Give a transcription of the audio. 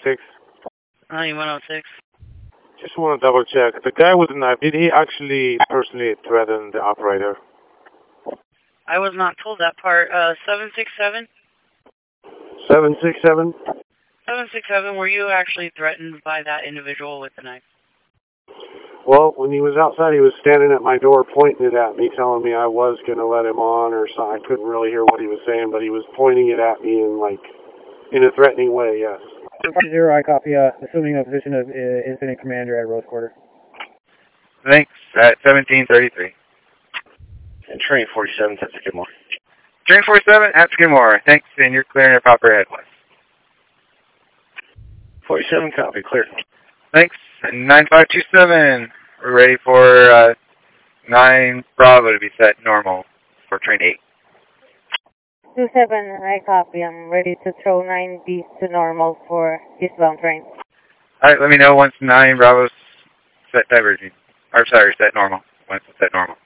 106? 106. Just want to double check. The guy with the knife, did he actually personally threaten the operator? I was not told that part. 767? 767? 767, were you actually threatened by that individual with the knife? Well, when he was outside, he was standing at my door pointing it at me, telling me I was going to let him on or something. I couldn't really hear what he was saying, but he was pointing it at me in a threatening way, yes. 0, I copy, assuming a position of incident commander at Rose Quarter. Thanks, at 1733. And train 47, that's Skidmore. Train 47, at Skidmore. Thanks, and you're clearing your proper head west. 47, copy, clear. Thanks, 9527. We're ready for 9 Bravo to be set normal for train 8. 27, I copy. I'm ready to throw 9B to normal for eastbound train. Alright, let me know once 9 Bravo's set diverging. Or sorry, set normal. Once it's set normal.